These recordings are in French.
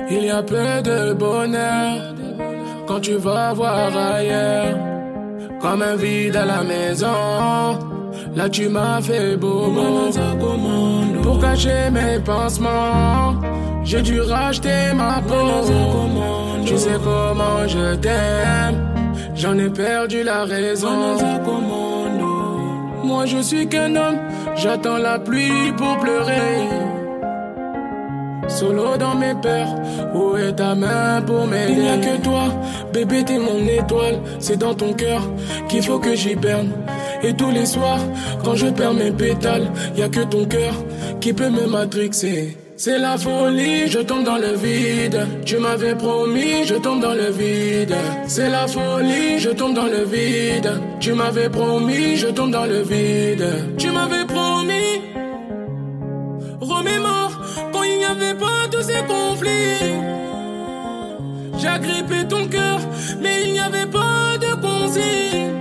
Il y a peu de bonheur quand tu vas voir ailleurs. Comme un vide à la maison, là tu m'as fait bobo. Pour cacher mes pansements, j'ai dû racheter ma peau. Tu sais comment je t'aime, j'en ai perdu la raison. Moi je suis qu'un homme, j'attends la pluie pour pleurer. Solo dans mes peurs, où est ta main pour m'aider? Il n'y a que toi, bébé t'es mon étoile. C'est dans ton cœur qu'il faut que j'y berne. Et tous les soirs, quand je perds mes pétales, y a que ton cœur qui peut me matrixer. C'est la folie, je tombe dans le vide. Tu m'avais promis, je tombe dans le vide. C'est la folie, je tombe dans le vide. Tu m'avais promis, je tombe dans le vide. Tu m'avais promis, remémore quand il n'y avait pas tous ces conflits. J'ai agrippé ton cœur, mais il n'y avait pas de consigne.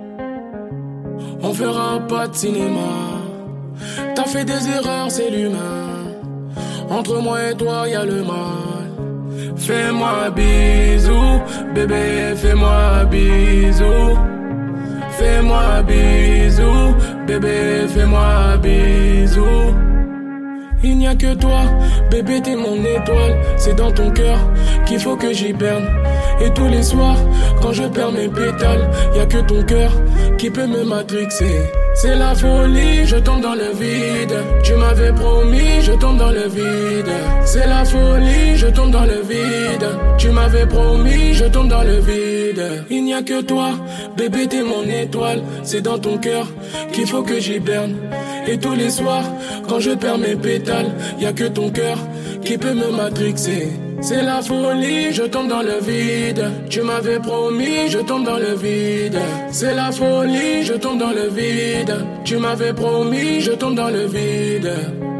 On fera pas de cinéma. T'as fait des erreurs, c'est l'humain. Entre moi et toi, y a le mal. Fais-moi bisou, bébé, fais-moi bisou. Fais-moi bisou, bébé, fais-moi bisou. Il n'y a que toi, bébé t'es mon étoile. C'est dans ton cœur qu'il faut que j'y berne. Et tous les soirs, quand je perds mes pétales, y a que ton cœur qui peut me matrixer. C'est la folie, je tombe dans le vide. Tu m'avais promis, je tombe dans le vide. C'est la folie, je tombe dans le vide. Tu m'avais promis, je tombe dans le vide. Il n'y a que toi, bébé t'es mon étoile. C'est dans ton cœur qu'il faut que j'y berne. Et tous les soirs, quand je perds mes pétales, y a que ton cœur qui peut me matrixer. C'est la folie, je tombe dans le vide. Tu m'avais promis, je tombe dans le vide. C'est la folie, je tombe dans le vide. Tu m'avais promis, je tombe dans le vide.